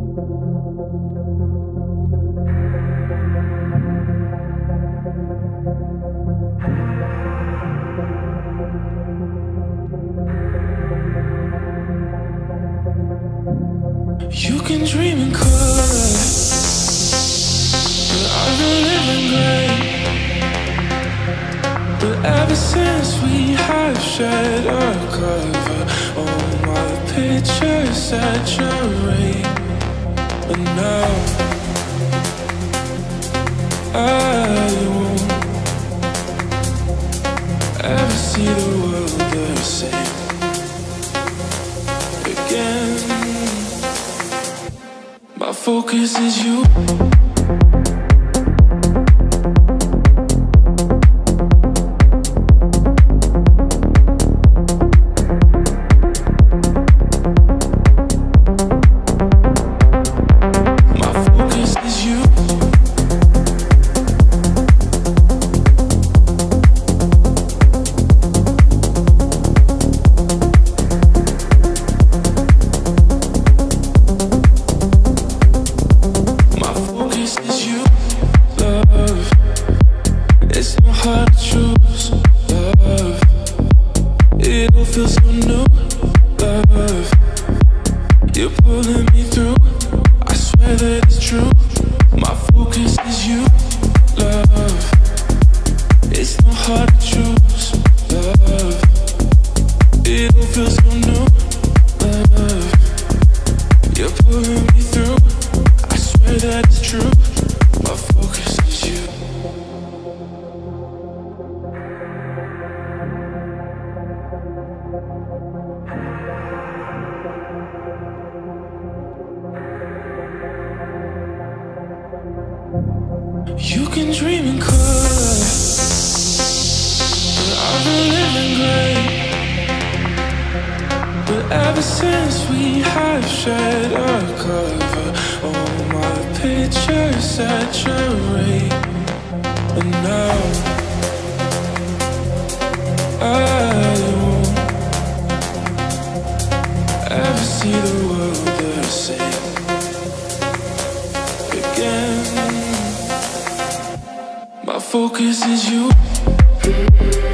You can dream in color, but I've been living gray. But ever since we have shared a cover, all my pictures saturate. But now I won't ever see the world the same again. My focus is you. You can dream in color, but I've been living gray. But ever since we have shared a cover, all my pictures saturate. And now I won't ever see the world the same again. My focus is you.